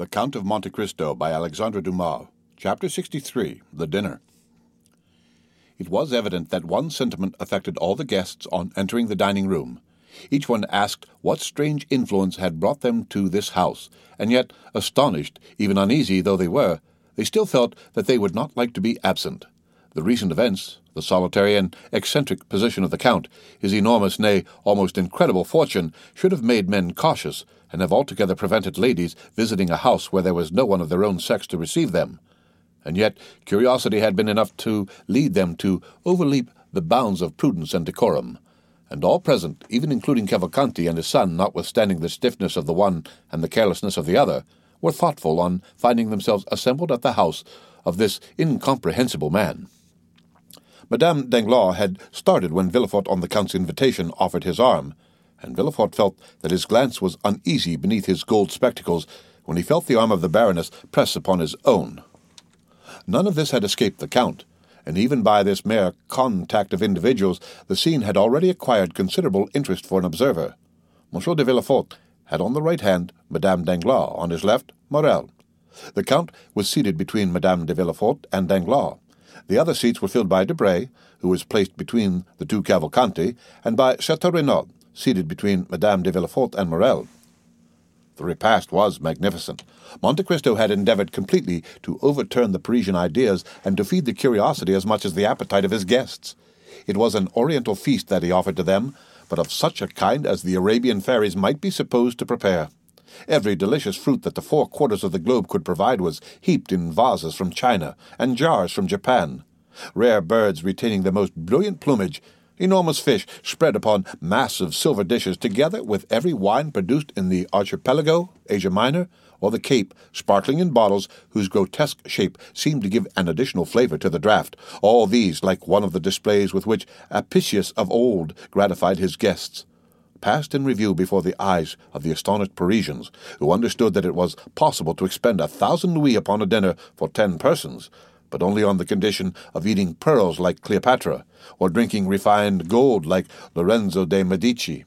The Count of Monte Cristo by Alexandre Dumas. Chapter 63. The Dinner. It was evident that one sentiment affected all the guests on entering the dining room. Each one asked what strange influence had brought them to this house, and yet, astonished, even uneasy though they were, they still felt that they would not like to be absent. The recent events, the solitary and eccentric position of the Count, his enormous, nay, almost incredible fortune, should have made men cautious, and have altogether prevented ladies visiting a house where there was no one of their own sex to receive them. And yet curiosity had been enough to lead them to overleap the bounds of prudence and decorum, and all present, even including Cavalcanti and his son, notwithstanding the stiffness of the one and the carelessness of the other, were thoughtful on finding themselves assembled at the house of this incomprehensible man. Madame Danglars had started when Villefort, on the Count's invitation, offered his arm, and Villefort felt that his glance was uneasy beneath his gold spectacles when he felt the arm of the Baroness press upon his own. None of this had escaped the Count, and even by this mere contact of individuals the scene had already acquired considerable interest for an observer. Monsieur de Villefort had on the right hand Madame Danglars, on his left Morrel. The Count was seated between Madame de Villefort and Danglars. The other seats were filled by Debray, who was placed between the two Cavalcanti, and by Chateau Renaud, seated between Madame de Villefort and Morrel. The repast was magnificent. Monte Cristo had endeavored completely to overturn the Parisian ideas and to feed the curiosity as much as the appetite of his guests. It was an oriental feast that he offered to them, but of such a kind as the Arabian fairies might be supposed to prepare. Every delicious fruit that the 4 quarters of the globe could provide was heaped in vases from China and jars from Japan. Rare birds retaining the most brilliant plumage, enormous fish spread upon massive silver dishes, together with every wine produced in the Archipelago, Asia Minor, or the Cape, sparkling in bottles whose grotesque shape seemed to give an additional flavor to the draught, all these like one of the displays with which Apicius of old gratified his guests, passed in review before the eyes of the astonished Parisians, who understood that it was possible to expend 1,000 louis upon a dinner for 10 persons, but only on the condition of eating pearls like Cleopatra, or drinking refined gold like Lorenzo de' Medici.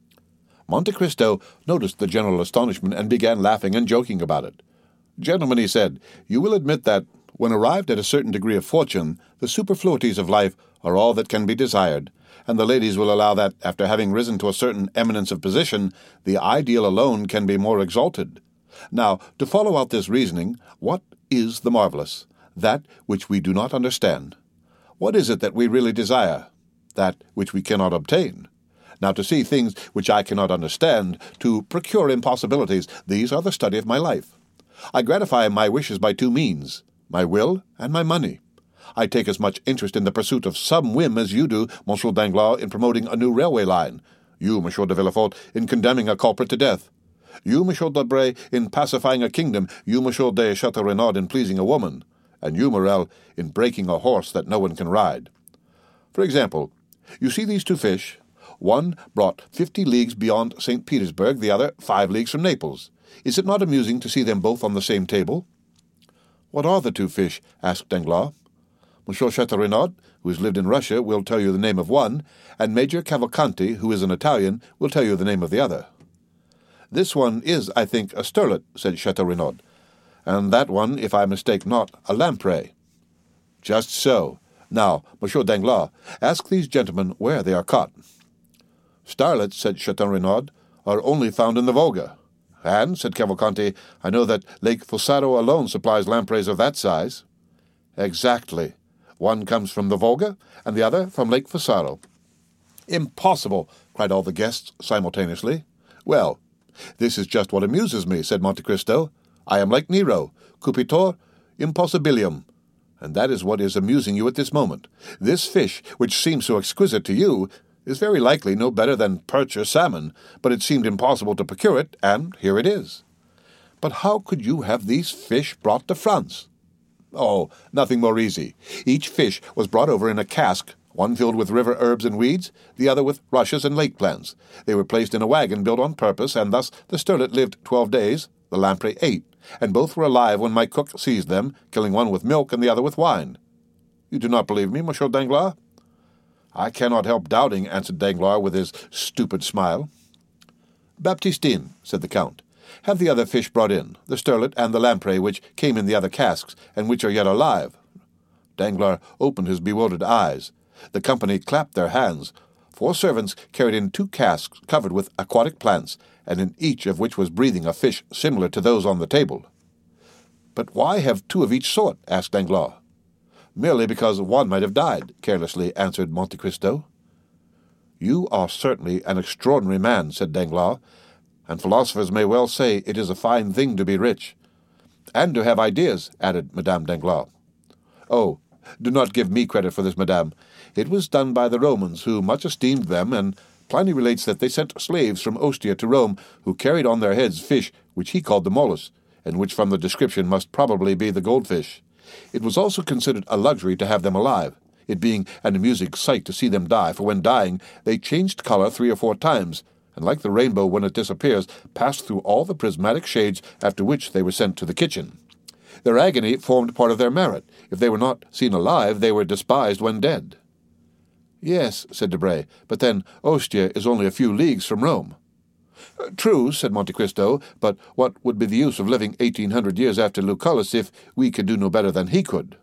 Monte Cristo noticed the general astonishment and began laughing and joking about it. "Gentlemen," he said, "you will admit that, when arrived at a certain degree of fortune, the superfluities of life are all that can be desired, and the ladies will allow that, after having risen to a certain eminence of position, the ideal alone can be more exalted. Now, to follow out this reasoning, what is the marvelous? That which we do not understand. What is it that we really desire? That which we cannot obtain. Now, to see things which I cannot understand, to procure impossibilities, these are the study of my life. I gratify my wishes by 2 means, my will and my money. I take as much interest in the pursuit of some whim as you do, Monsieur Danglars, in promoting a new railway line, you, Monsieur de Villefort, in condemning a culprit to death, you, Monsieur Debray, in pacifying a kingdom, you, Monsieur de Chateau Renaud, in pleasing a woman, and you, Morrel, in breaking a horse that no one can ride. For example, you see these 2 fish. One brought 50 leagues beyond St. Petersburg, the other 5 leagues from Naples. Is it not amusing to see them both on the same table?" "What are the 2 fish?" asked Danglars. "Monsieur Chateau Renaud, who has lived in Russia, will tell you the name of one, and Major Cavalcanti, who is an Italian, will tell you the name of the other." "This one is, I think, a sterlet," said Chateau Renaud, "and that one, if I mistake not, a lamprey." "Just so. Now, Monsieur Danglars, ask these gentlemen where they are caught." "Starlets," said Chateau Renaud, "are only found in the Volga." "And," said Cavalcanti, "I know that Lake Fossaro alone supplies lampreys of that size." "Exactly. One comes from the Volga, and the other from Lake Fossaro." "Impossible!" cried all the guests simultaneously. "Well, this is just what amuses me," said Monte Cristo. "I am like Nero, cupitor impossibilium, and that is what is amusing you at this moment. This fish, which seems so exquisite to you, is very likely no better than perch or salmon, but it seemed impossible to procure it, and here it is." "But how could you have these fish brought to France?" "Oh, nothing more easy. Each fish was brought over in a cask, one filled with river herbs and weeds, the other with rushes and lake plants. They were placed in a wagon built on purpose, and thus the sterlet lived 12 days, the lamprey 8, and both were alive when my cook seized them, killing one with milk and the other with wine. You do not believe me, Monsieur Danglars?" "I cannot help doubting," answered Danglars with his stupid smile. "Baptistine," said the Count, Have the other fish brought in, the sterlet and the lamprey which came in the other casks, and which are yet alive." Danglars opened his bewildered eyes. The company clapped their hands. 4 servants carried in 2 casks covered with aquatic plants, and in each of which was breathing a fish similar to those on the table. "But why have 2 of each sort?" asked Danglars. "Merely because one might have died," carelessly answered Monte Cristo. "You are certainly an extraordinary man," said Danglars, "and philosophers may well say it is a fine thing to be rich." "And to have ideas," added Madame Danglars. "Oh, do not give me credit for this, madame. It was done by the Romans, who much esteemed them, and Pliny relates that they sent slaves from Ostia to Rome, who carried on their heads fish which he called the molus, and which from the description must probably be the goldfish. It was also considered a luxury to have them alive, it being an amusing sight to see them die, for when dying they changed color 3 or 4 times, and like the rainbow when it disappears, passed through all the prismatic shades, after which they were sent to the kitchen. Their agony formed part of their merit. If they were not seen alive, they were despised when dead." "Yes," said Debray, "but then Ostia is only a few leagues from Rome." "True," said Monte Cristo, "but what would be the use of living 1800 years after Lucullus if we could do no better than he could?"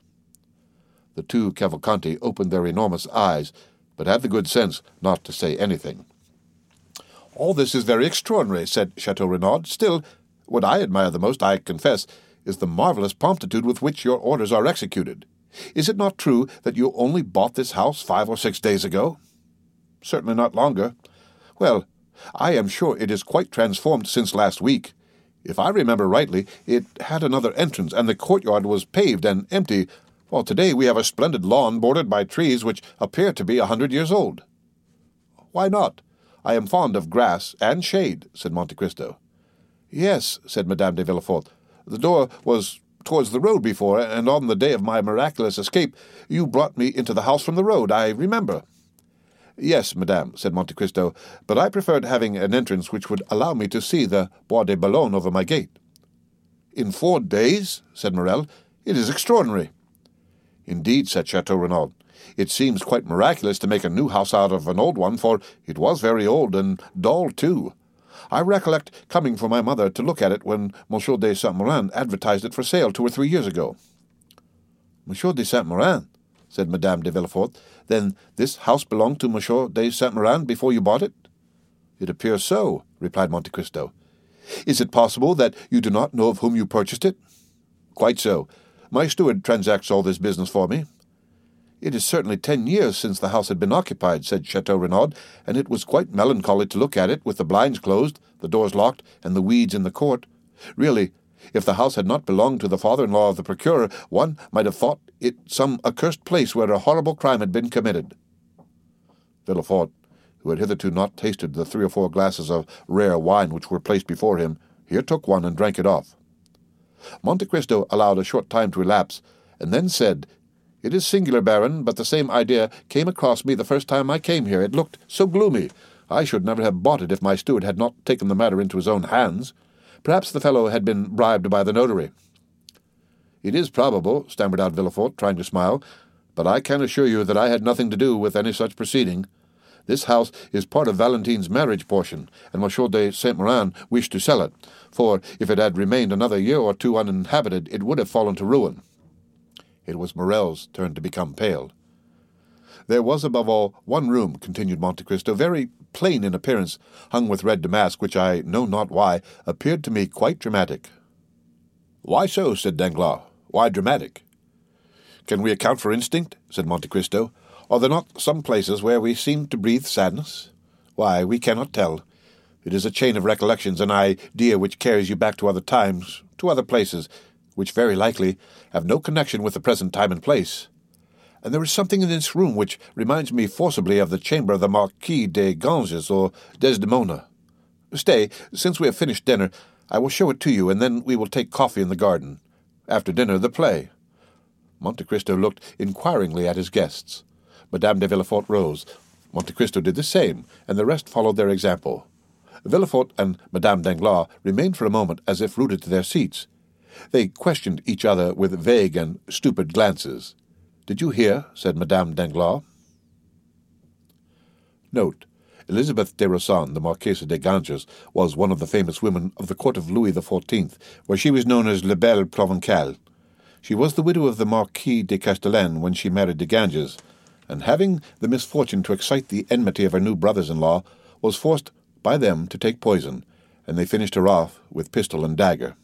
The 2 Cavalcanti opened their enormous eyes, but had the good sense not to say anything. "All this is very extraordinary," said Chateau Renaud. "Still, what I admire the most, I confess, is the marvelous promptitude with which your orders are executed. Is it not true that you only bought this house 5 or 6 days ago?" "Certainly not longer." "Well, I am sure it is quite transformed since last week. If I remember rightly, it had another entrance, and the courtyard was paved and empty, while today we have a splendid lawn bordered by trees which appear to be 100 years old." "Why not? I am fond of grass and shade," said Monte Cristo. "Yes," said Madame de Villefort. "The door was towards the road before, and on the day of my miraculous escape you brought me into the house from the road, I remember." "Yes, madame," said Monte Cristo, "but I preferred having an entrance which would allow me to see the Bois de Boulogne over my gate." "In 4 days?" said Morrel. "It is extraordinary." "Indeed," said Chateau Renaud, "it seems quite miraculous to make a new house out of an old one, for it was very old, and dull too. I recollect coming for my mother to look at it when Monsieur de Saint-Méran advertised it for sale 2 or 3 years ago." "Monsieur de Saint-Méran?" said Madame de Villefort. "Then this house belonged to Monsieur de Saint-Méran before you bought it?" "It appears so," replied Monte Cristo. "Is it possible that you do not know of whom you purchased it?" "Quite so. My steward transacts all this business for me." "It is certainly 10 years since the house had been occupied," said Chateau Renaud, "and it was quite melancholy to look at it, with the blinds closed, the doors locked, and the weeds in the court. Really, if the house had not belonged to the father-in-law of the procurer, one might have thought it some accursed place where a horrible crime had been committed." Villefort, who had hitherto not tasted the 3 or 4 glasses of rare wine which were placed before him, here took one and drank it off. Monte Cristo allowed a short time to elapse, and then said, "It is singular, Baron, but the same idea came across me the first time I came here. It looked so gloomy. I should never have bought it if my steward had not taken the matter into his own hands. Perhaps the fellow had been bribed by the notary." "It is probable," stammered out Villefort, trying to smile, "but I can assure you that I had nothing to do with any such proceeding. This house is part of Valentine's marriage portion, and Monsieur de Saint-Méran wished to sell it, for if it had remained another year or 2 uninhabited, it would have fallen to ruin." It was Morrel's turn to become pale. "There was above all one room," continued Monte Cristo, "very plain in appearance, hung with red damask, which I know not why, appeared to me quite dramatic." "Why so?" said Danglars. "Why dramatic?" "Can we account for instinct?" said Monte Cristo. "Are there not some places where we seem to breathe sadness? Why, we cannot tell. It is a chain of recollections, an idea which carries you back to other times, to other places, which very likely have no connection with the present time and place. And there is something in this room which reminds me forcibly of the chamber of the Marquis de Ganges or Desdemona. Stay, since we have finished dinner, I will show it to you, and then we will take coffee in the garden. After dinner, the play." Monte Cristo looked inquiringly at his guests. Madame de Villefort rose. Monte Cristo did the same, and the rest followed their example. Villefort and Madame Danglars remained for a moment as if rooted to their seats. They questioned each other with vague and stupid glances. "Did you hear?" said Madame Danglars. Note: Elizabeth de Rossan, the Marquise de Ganges, was one of the famous women of the court of Louis XIV, where she was known as La Belle Provençale. She was the widow of the Marquis de Castellane when she married de Ganges, and having the misfortune to excite the enmity of her new brothers-in-law, was forced by them to take poison, and they finished her off with pistol and dagger.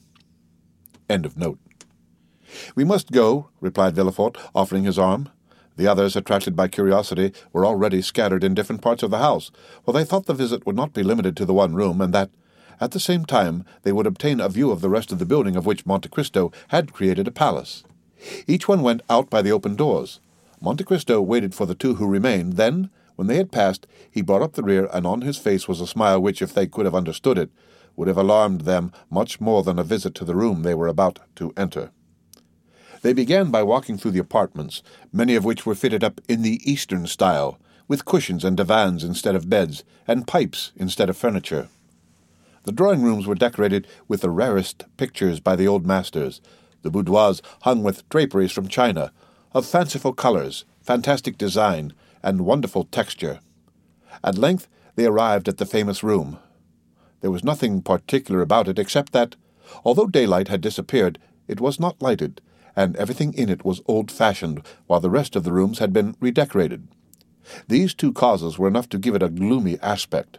End of note. "We must go," replied Villefort, offering his arm. The others, attracted by curiosity, were already scattered in different parts of the house, for they thought the visit would not be limited to the one room, and that, at the same time, they would obtain a view of the rest of the building of which Monte Cristo had created a palace. Each one went out by the open doors. Monte Cristo waited for the two who remained. Then, when they had passed, he brought up the rear, and on his face was a smile which, if they could have understood it, would have alarmed them much more than a visit to the room they were about to enter. They began by walking through the apartments, many of which were fitted up in the Eastern style, with cushions and divans instead of beds, and pipes instead of furniture. The drawing-rooms were decorated with the rarest pictures by the old masters, the boudoirs hung with draperies from China, of fanciful colours, fantastic design, and wonderful texture. At length they arrived at the famous room. There was nothing particular about it except that, although daylight had disappeared, it was not lighted, and everything in it was old-fashioned, while the rest of the rooms had been redecorated. These two causes were enough to give it a gloomy aspect.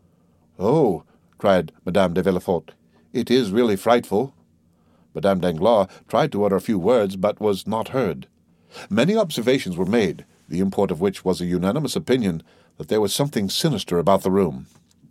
"Oh," cried Madame de Villefort, "it is really frightful." Madame Danglars tried to utter a few words, but was not heard. Many observations were made, the import of which was a unanimous opinion that there was something sinister about the room.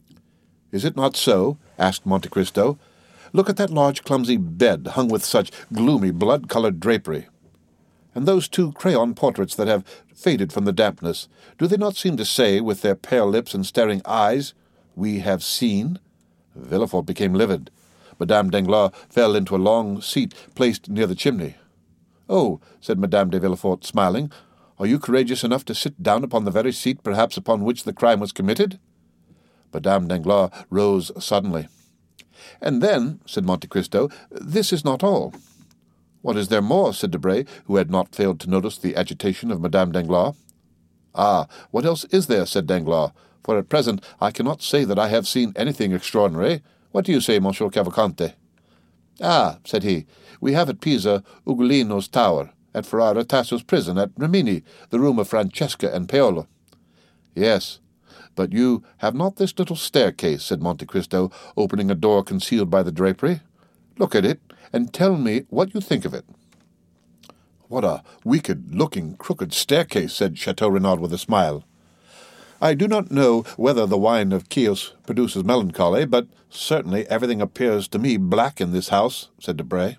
"Is it not so?" asked Monte Cristo. "Look at that large clumsy bed hung with such gloomy blood-colored drapery. And those two crayon portraits that have faded from the dampness, do they not seem to say, with their pale lips and staring eyes, 'We have seen'?" Villefort became livid. Madame Danglars fell into a long seat placed near the chimney. "Oh," said Madame de Villefort, smiling, "are you courageous enough to sit down upon the very seat perhaps upon which the crime was committed?" Madame Danglars rose suddenly. "And then," said Monte Cristo, "this is not all." "What is there more?" said Debray, who had not failed to notice the agitation of Madame Danglars. "Ah, what else is there?" said Danglars, "for at present I cannot say that I have seen anything extraordinary. What do you say, Monsieur Cavalcanti?" "Ah," said he, "we have at Pisa Ugolino's tower, at Ferrara Tasso's prison, at Rimini the room of Francesca and Paolo." "Yes, but you have not this little staircase," said Monte Cristo, opening a door concealed by the drapery. "Look at it, and tell me what you think of it." "What a wicked-looking, crooked staircase," said Chateau Renaud with a smile. "I do not know whether the wine of Chios produces melancholy, but certainly everything appears to me black in this house," said Debray.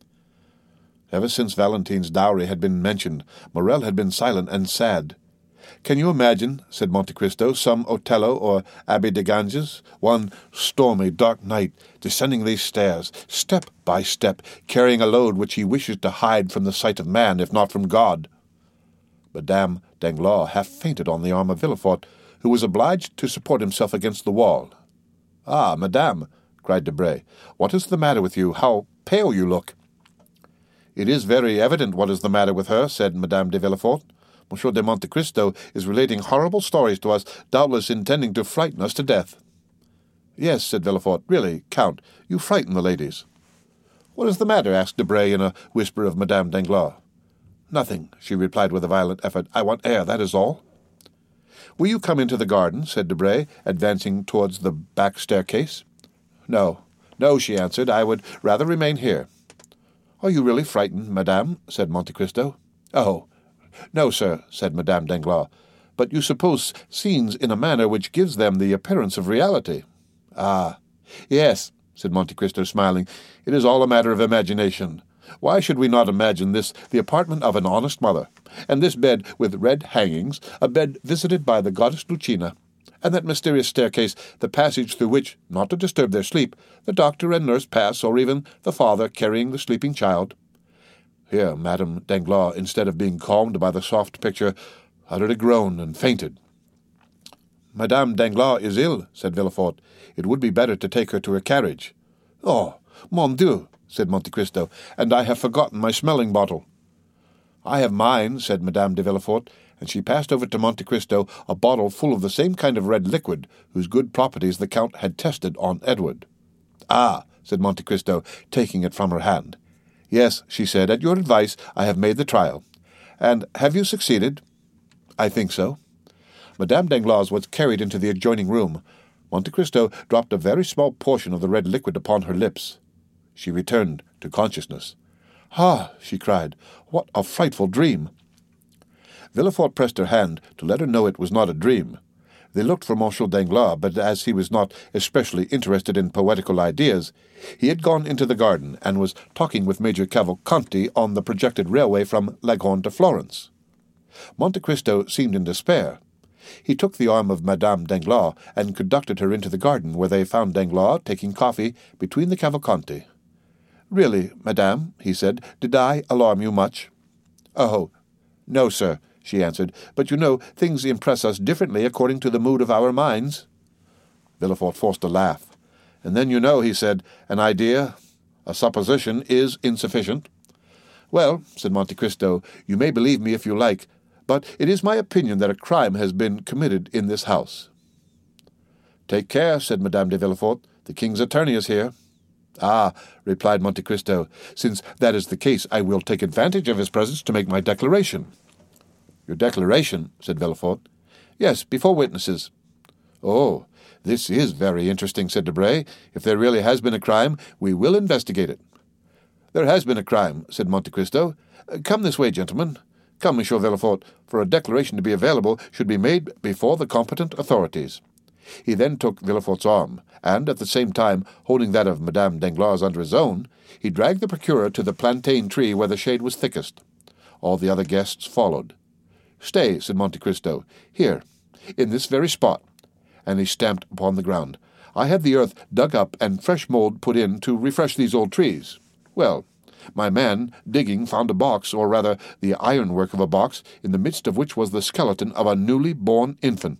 Ever since Valentine's dowry had been mentioned, Morrel had been silent and sad. "Can you imagine," said Monte Cristo, "some Otello or Abbé de Ganges, one stormy, dark night, descending these stairs, step by step, carrying a load which he wishes to hide from the sight of man, if not from God?" Madame Danglars half fainted on the arm of Villefort, who was obliged to support himself against the wall. "Ah, madame," cried Debray, "what is the matter with you? How pale you look!" "It is very evident what is the matter with her," said Madame de Villefort. "Monsieur de Monte Cristo is relating horrible stories to us, doubtless intending to frighten us to death." "Yes," said Villefort, "really, Count, you frighten the ladies." "What is the matter?" asked Debray in a whisper of Madame Danglars. "Nothing," she replied with a violent effort. "I want air, that is all." "Will you come into the garden?" said Debray, advancing towards the back staircase. "No, no," she answered. "I would rather remain here." "Are you really frightened, madame?" said Monte Cristo. "Oh, no, sir," said Madame Danglars. "But you suppose scenes in a manner which gives them the appearance of reality." "Ah, yes," said Monte Cristo, smiling. "It is all a matter of imagination. Why should we not imagine this the apartment of an honest mother, and this bed with red hangings, a bed visited by the goddess Lucina, and that mysterious staircase, the passage through which, not to disturb their sleep, the doctor and nurse pass, or even the father carrying the sleeping child?" Here Madame Danglars, instead of being calmed by the soft picture, uttered a groan and fainted. "Madame Danglars is ill," said Villefort. "It would be better to take her to her carriage." "Oh, mon Dieu!" said Monte Cristo, "and I have forgotten my smelling bottle." "I have mine," said Madame de Villefort, and she passed over to Monte Cristo a bottle full of the same kind of red liquid whose good properties the Count had tested on Edward. "Ah," said Monte Cristo, taking it from her hand. "Yes," she said, "at your advice I have made the trial. And have you succeeded?" "I think so." Madame Danglars was carried into the adjoining room. Monte Cristo dropped a very small portion of the red liquid upon her lips. She returned to consciousness. "Ah!" she cried, "what a frightful dream!" Villefort pressed her hand to let her know it was not a dream. They looked for Monsieur Danglars, but as he was not especially interested in poetical ideas, he had gone into the garden and was talking with Major Cavalcanti on the projected railway from Leghorn to Florence. Monte Cristo seemed in despair. He took the arm of Madame Danglars and conducted her into the garden, where they found Danglars taking coffee between the Cavalcanti. "Really, madame," he said, "did I alarm you much?" "Oh, no, sir," she answered, "but you know, things impress us differently according to the mood of our minds." Villefort forced a laugh. "And then, you know," he said, "an idea, a supposition, is insufficient." "Well," said Monte Cristo, "you may believe me if you like, but it is my opinion that a crime has been committed in this house." "Take care," said Madame de Villefort. "The king's attorney is here." "Ah," replied Monte Cristo, "since that is the case, I will take advantage of his presence to make my declaration." "Your declaration?" said Villefort. "Yes, before witnesses." "Oh, this is very interesting," said Debray. "If there really has been a crime, we will investigate it." "There has been a crime," said Monte Cristo. "Come this way, gentlemen. Come, Monsieur Villefort, for a declaration to be available should be made before the competent authorities." He then took Villefort's arm, and, at the same time holding that of Madame Danglars under his own, he dragged the procureur to the plantain tree where the shade was thickest. All the other guests followed. "Stay," said Monte Cristo, "here, in this very spot," and he stamped upon the ground. "I had the earth dug up and fresh mould put in to refresh these old trees. Well, my man, digging, found a box, or rather the ironwork of a box, in the midst of which was the skeleton of a newly born infant."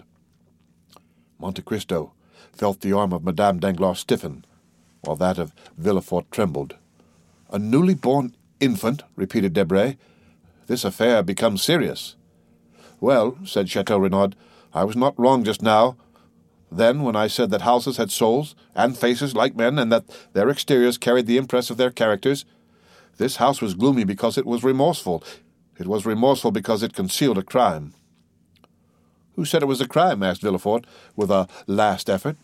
Monte Cristo felt the arm of Madame Danglars stiffen, while that of Villefort trembled. "A newly born infant," repeated Debray. "This affair becomes serious." "Well," said Chateau Renaud, "I was not wrong just now. Then, when I said that houses had souls and faces like men, and that their exteriors carried the impress of their characters, this house was gloomy because it was remorseful. It was remorseful because it concealed a crime." "Who said it was a crime?" asked Villefort, with a last effort.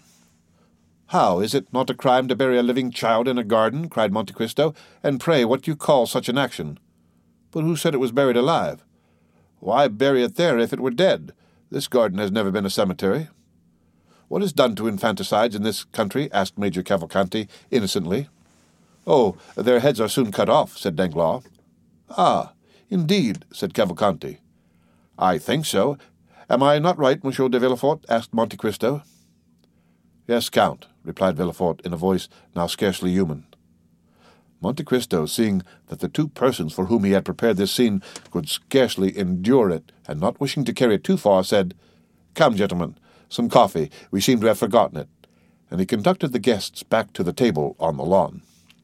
"How, is it not a crime to bury a living child in a garden?" cried Monte Cristo. "And pray, what do you call such an action?" "But who said it was buried alive?" "Why bury it there if it were dead? This garden has never been a cemetery." "What is done to infanticides in this country?" asked Major Cavalcanti innocently. "Oh, their heads are soon cut off," said Danglars. "Ah, indeed," said Cavalcanti. "I think so. Am I not right, Monsieur de Villefort?" asked Monte Cristo. "Yes, Count," replied Villefort in a voice now scarcely human. Monte Cristo, seeing that the two persons for whom he had prepared this scene could scarcely endure it, and not wishing to carry it too far, said, "Come, gentlemen, some coffee. We seem to have forgotten it." And he conducted the guests back to the table on the lawn.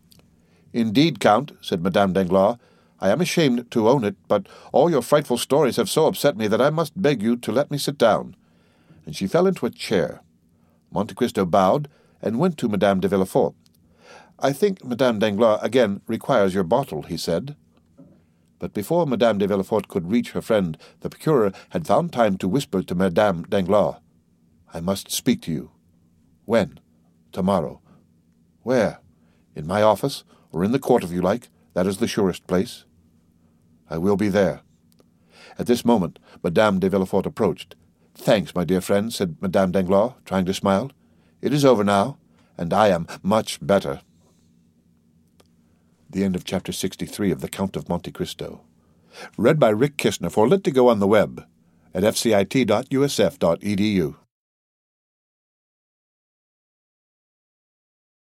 "Indeed, Count," said Madame Danglars, "I am ashamed to own it, but all your frightful stories have so upset me that I must beg you to let me sit down." And she fell into a chair. Monte Cristo bowed and went to Madame de Villefort. "I think Madame Danglars again requires your bottle," he said. But before Madame de Villefort could reach her friend, the procureur had found time to whisper to Madame Danglars, "I must speak to you." "When?" "Tomorrow." "Where?" "In my office, or in the court if you like. That is the surest place." "I will be there." At this moment, Madame de Villefort approached. "Thanks, my dear friend," said Madame Danglars, trying to smile. "It is over now, and I am much better." The end of Chapter 63 of The Count of Monte Cristo. Read by Rick Kishner for Lit to Go on the web at fcit.usf.edu.